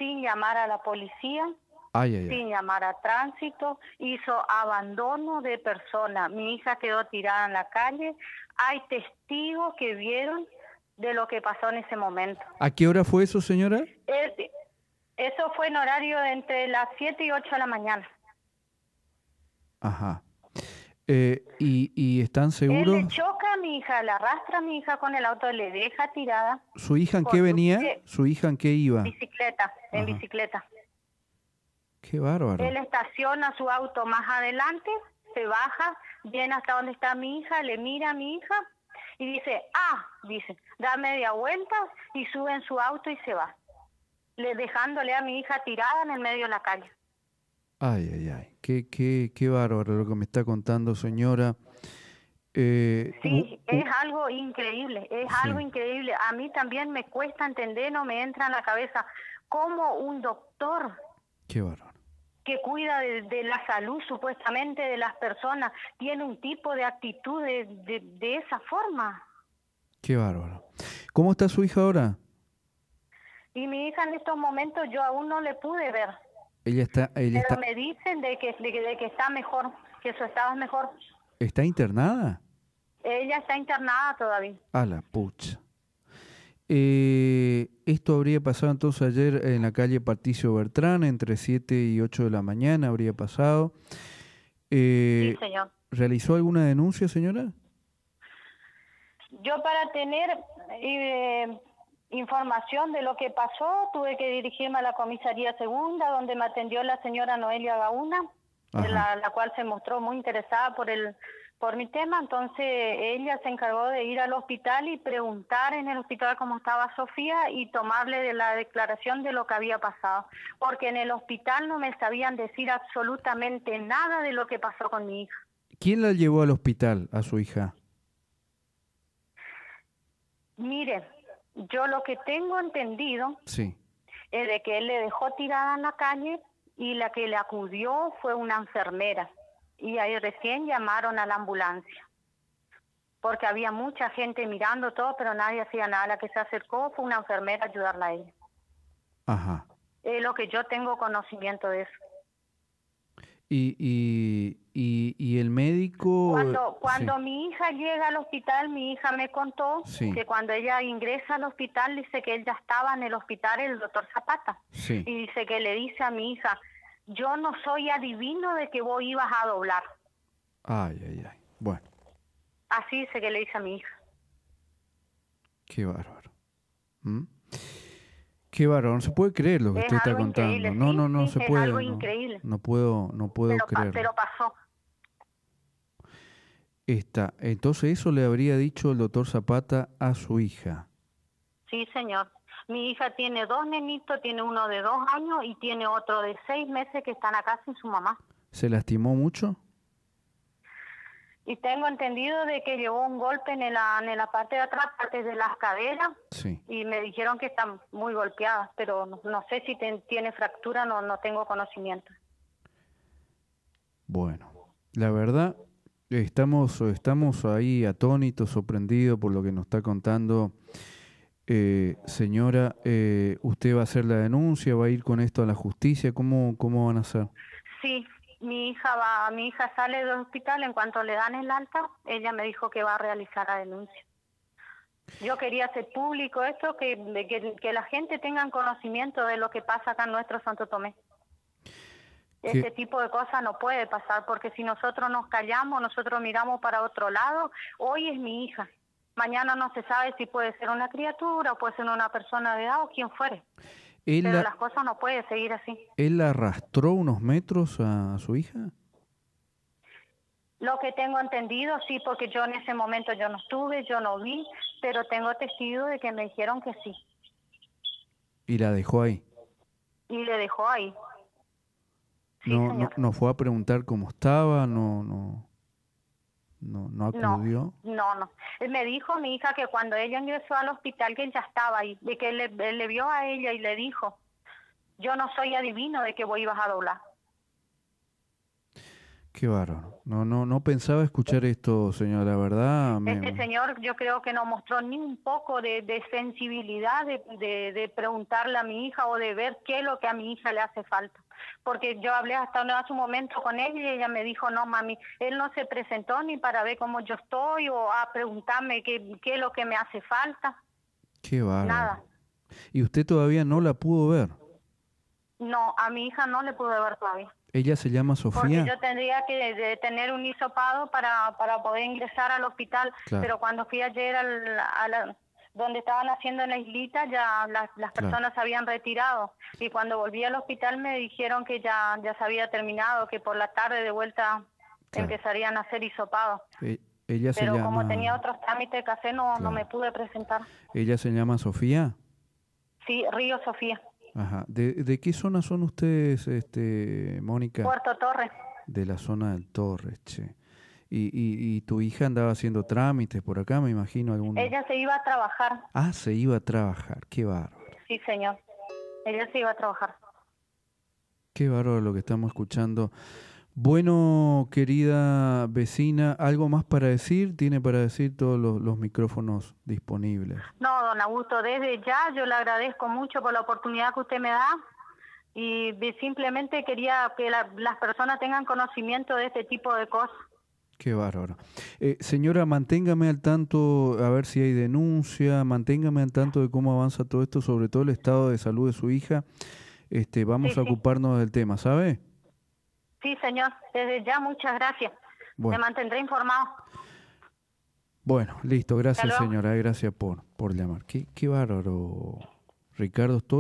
sin llamar a la policía, Ay, ay, ay. sin llamar a tránsito, hizo abandono de persona. Mi hija quedó tirada en la calle. Hay testigos que vieron de lo que pasó en ese momento. ¿A qué hora fue eso, señora? Eso fue en horario de entre las 7 y 8 de la mañana. Ajá. ¿Y están Él seguros? le choca a mi hija, le arrastra a mi hija con el auto, le deja tirada. ¿Su hija en qué venía? ¿Su hija en qué iba? Bicicleta, en Ajá. bicicleta. Qué bárbaro. Él estaciona su auto más adelante, se baja, viene hasta donde está mi hija, le mira a mi hija y dice, da media vuelta y sube en su auto y se va, dejándole a mi hija tirada en el medio de la calle. Ay, ay, ay. Qué bárbaro lo que me está contando, señora. Sí, es algo increíble, algo Sí. increíble. A mí también me cuesta entender, no me entra en la cabeza cómo un doctor Qué bárbaro. que cuida de la salud supuestamente de las personas tiene un tipo de actitud de esa forma. Qué bárbaro. ¿Cómo está su hija ahora? Y mi hija en estos momentos yo aún no le pude ver. Ella Pero está, me dicen de que está mejor, que su estado es mejor. ¿está internada? Ella está internada todavía. A la pucha. Esto habría pasado entonces ayer en la calle Patricio Bertrán, entre 7 y 8 de la mañana habría pasado. Sí, señor. ¿Realizó alguna denuncia, señora? Yo para tener información de lo que pasó tuve que dirigirme a la comisaría segunda, donde me atendió la señora Noelia Gauna, la cual se mostró muy interesada por mi tema. Entonces ella se encargó de ir al hospital y preguntar en el hospital cómo estaba Sofía y tomarle de la declaración de lo que había pasado, porque en el hospital no me sabían decir absolutamente nada de lo que pasó con mi hija. ¿Quién la llevó al hospital, a su hija? Mire, yo lo que tengo entendido Sí. es de que él le dejó tirada en la calle y la que le acudió fue una enfermera. Y ahí recién llamaron a la ambulancia, porque había mucha gente mirando todo, pero nadie hacía nada. La que se acercó fue una enfermera a ayudarla a ella. Ajá. Es lo que yo tengo conocimiento de eso. Y el médico... Cuando sí. mi hija llega al hospital, mi hija me contó que cuando ella ingresa al hospital, dice que él ya estaba en el hospital, el doctor Zapata. Sí. Y dice que le dice a mi hija, yo no soy adivino de que vos ibas a doblar. Ay, ay, ay. Bueno. Así dice que le dice a mi hija. Qué bárbaro. ¿Mm? Qué bárbaro, no se puede creer lo que usted está contando. No se puede. Es algo increíble. No puedo creerlo. Pero pasó. Entonces eso le habría dicho el doctor Zapata a su hija. Sí, señor. Mi hija tiene 2 nenitos, tiene uno de 2 años y tiene otro de 6 meses que están acá sin su mamá. ¿Se lastimó mucho? Y tengo entendido de que llevó un golpe en la parte de atrás, parte de las caderas. Sí. Y me dijeron que está muy golpeada, pero no sé si tiene fractura, no tengo conocimiento. Bueno, la verdad, estamos ahí atónitos, sorprendidos por lo que nos está contando. Señora, ¿usted va a hacer la denuncia? ¿Va a ir con esto a la justicia? ¿Cómo van a hacer? Sí. Mi hija sale del hospital, en cuanto le dan el alta, ella me dijo que va a realizar la denuncia. Yo quería hacer público esto, que la gente tenga conocimiento de lo que pasa acá en nuestro Santo Tomé. Este tipo de cosas no puede pasar, porque si nosotros nos callamos, nosotros miramos para otro lado, hoy es mi hija, mañana no se sabe si puede ser una criatura o puede ser una persona de edad o quien fuere. Pero las cosas no pueden seguir así. ¿Él la arrastró unos metros a su hija? Lo que tengo entendido, sí, porque yo en ese momento yo no estuve, yo no vi, pero tengo testigos de que me dijeron que sí. ¿Y la dejó ahí? Y le dejó ahí. Sí, no fue a preguntar cómo estaba, no acudió. No. Él me dijo, mi hija, que cuando ella ingresó al hospital, que él ya estaba ahí, de que él le vio a ella y le dijo, yo no soy adivino de que vos ibas a doblar. Qué bárbaro. No pensaba escuchar esto, señora, la verdad. Este señor yo creo que no mostró ni un poco de sensibilidad de preguntarle a mi hija o de ver qué es lo que a mi hija le hace falta. Porque yo hablé hasta hace un momento con ella y ella me dijo, no mami, él no se presentó ni para ver cómo yo estoy o a preguntarme qué es lo que me hace falta. Qué bárbaro. Nada. ¿Y usted todavía no la pudo ver? No, a mi hija no le pude ver todavía. ¿Ella se llama Sofía? Porque yo tendría que tener un hisopado para poder ingresar al hospital, claro. Pero cuando fui ayer donde estaban haciendo en la islita, ya las personas se habían retirado. Y cuando volví al hospital me dijeron que ya se había terminado, que por la tarde de vuelta empezarían a hacer hisopados. Ella Pero como tenía otros trámites que hacer, no me pude presentar. ¿Ella se llama Sofía? Sí, Río Sofía. Ajá. ¿De qué zona son ustedes, Mónica? Puerto Torres. De la zona del Torres, che. ¿Y tu hija andaba haciendo trámites por acá, me imagino? Ella se iba a trabajar. Ah, se iba a trabajar, qué bárbaro. Sí, señor. Ella se iba a trabajar. Qué bárbaro lo que estamos escuchando. Bueno, querida vecina, ¿algo más para decir? ¿Tiene para decir todos los micrófonos disponibles? No, don Augusto, desde ya yo le agradezco mucho por la oportunidad que usted me da y simplemente quería que las personas tengan conocimiento de este tipo de cosas. Qué bárbaro. Señora, manténgame al tanto, a ver si hay denuncia, manténgame al tanto de cómo avanza todo esto, sobre todo el estado de salud de su hija. Vamos a ocuparnos del tema, ¿sabe? Sí, señor. Desde ya, muchas gracias. Bueno. Me mantendré informado. Bueno, listo. Gracias, señora. Gracias por llamar. Qué bárbaro, Ricardo.